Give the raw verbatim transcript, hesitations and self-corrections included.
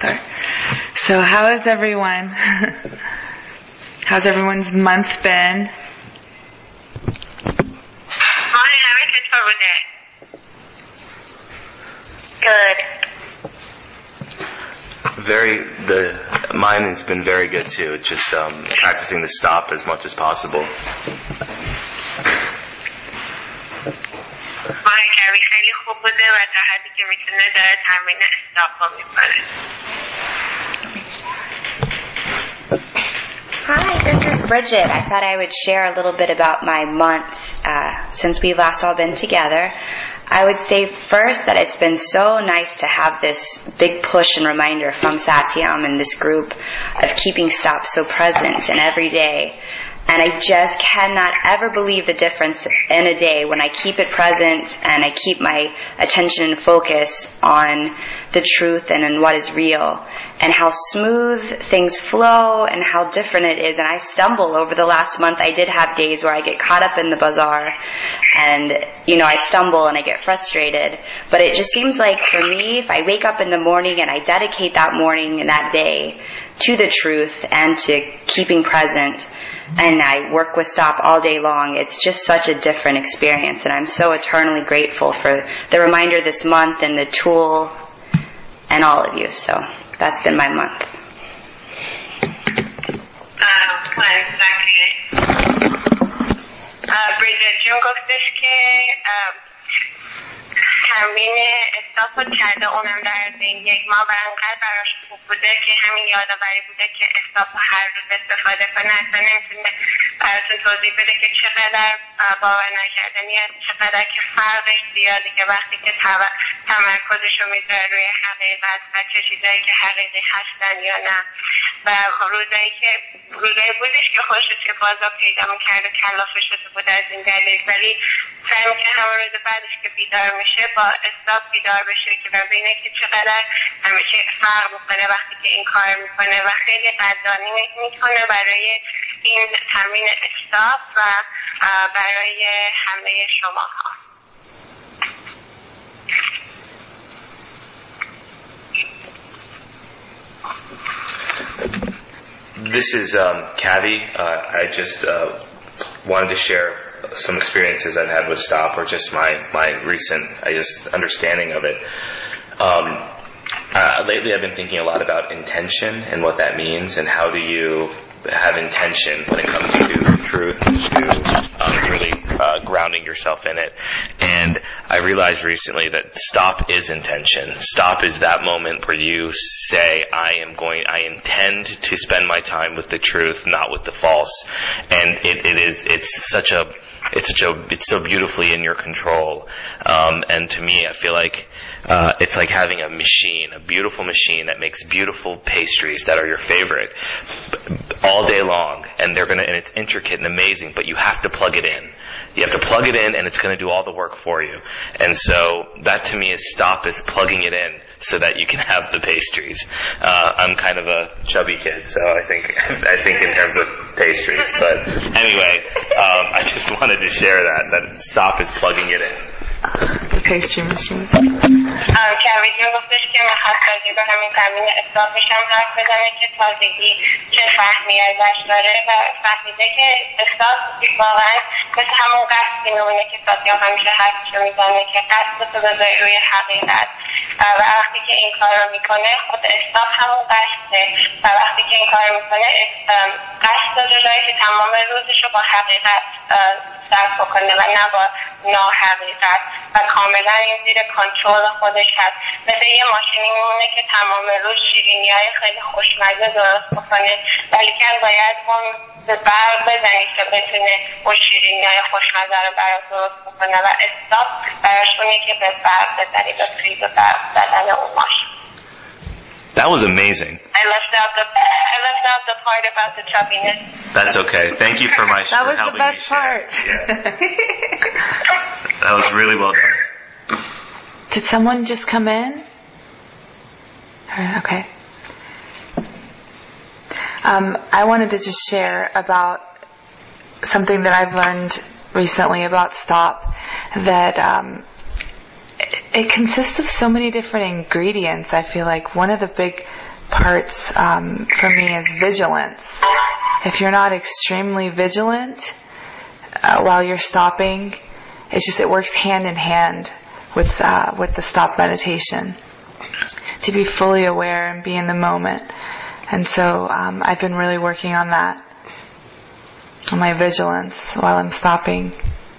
start. So how is everyone? How's everyone's month been? Good. Very, the mine has been very good too. It's just um, practicing the stop as much as possible. خیلی خوب بوده و تا حدی که میتونه داره تمرین استاپ رو میکنه. Hi, this is Bridget. I thought I would share a little bit about my month uh, since we've last all been together. I would say first that it's been so nice to have this big push and reminder from Satyam and this group of keeping stop so present and every day. And I just cannot ever believe the difference in a day when I keep it present and I keep my attention and focus on the truth and in what is real, and how smooth things flow and how different it is. And I stumble over the last month. I did have days where I get caught up in the bazaar and, you know, I stumble and I get frustrated. But it just seems like for me, if I wake up in the morning and I dedicate that morning and that day to the truth and to keeping present, and I work with stop all day long, it's just such a different experience. And I'm so eternally grateful for the reminder this month and the tool and all of you. So that's been my month. بریجت جون گفتش که تمرین استاپ رو کرده اونم در این یک ماه و انقدر براش خوب بوده که همین یادآوری بوده که استاپ رو هر روز استفاده کنه. اصلا نمیتونه براتون توضیح بده که چقدر باور نکردنی است، چقدر که فرقش زیاده که وقتی که تمرکزش رو میذاره روی حقیقت و چه چیزایی که حقیقی هستن یا نه. و روزایی که روزایی بودش که خوشش که بازا پیدا میکرد و کلافه شده بود از این دلیل، ولی سعی میکنه همه روز بعدش که بیدار میشه با استاپ بیدار بشه که ببینه که چقدر همیشه فرق میکنه وقتی که این کار میکنه و خیلی قدردانی میکنه برای این تمرین استاپ و برای همه شماها. This is um, Kathy. Uh, I just uh, wanted to share some experiences I've had with stop, or just my, my recent, I just understanding of it. Um, uh, lately I've been thinking a lot about intention and what that means, and how do you have intention when it comes to truth, to um, really uh, grounding yourself in it. And I realized recently that stop is intention. Stop is that moment where you say, I am going, I intend to spend my time with the truth, not with the false. And it, it is, it's such a, it's such a, it's so beautifully in your control. Um, and to me, I feel like Uh, it's like having a machine, a beautiful machine that makes beautiful pastries that are your favorite all day long, and they're gonna, and it's intricate and amazing, but you have to plug it in. You have to plug it in, and it's gonna do all the work for you. And so that to me is stop, is plugging it in so that you can have the pastries. Uh, I'm kind of a chubby kid, so I think I think in terms of pastries. But anyway, um, I just wanted to share that that stop is plugging it in. The pastry machine. کویدیو گفتش که میخواد تازگی به همین تمرین استاپش هم حرف بزنه که تازگی چه فهمی ازش داره و فهمیده که استاپ واقعا مثل همون قصدی میمونه که ساتیا همیشه حرفشو میزنه که قصد تو بذاری روی حقیقت، و وقتی که این کار رو میکنه خود استاپ همون قصده، و وقتی که این کار رو میکنه قصد جلوی که تمام روزش رو با حقیقت صرف بکنه و نه با ناحقیقت، و کاملا این زیر کنترل خودش هست. مثل یه ماشینی میمونه که تمام روز شیرینی های خیلی خوشمزه درست بکنه، ولی که باید اون به برق بزنی که بتونه اون شیرینی های خوشمزه رو برای درست بکنه، و استاپ براش اونه که به برق بزنی، به فریز برق زدن اون ماشین. That was amazing. I left out the I left out the part about the chubbiness. That's okay. Thank you for my. That was the best part. Yeah. That was really well done. Did someone just come in? Okay. Um, I wanted to just share about something that I've learned recently about stop. That. Um, It consists of so many different ingredients. I feel like one of the big parts um, for me is vigilance. If you're not extremely vigilant uh, while you're stopping, it's just it works hand in hand with uh, with the stop meditation. To be fully aware and be in the moment. And so um, I've been really working on that, on my vigilance while I'm stopping.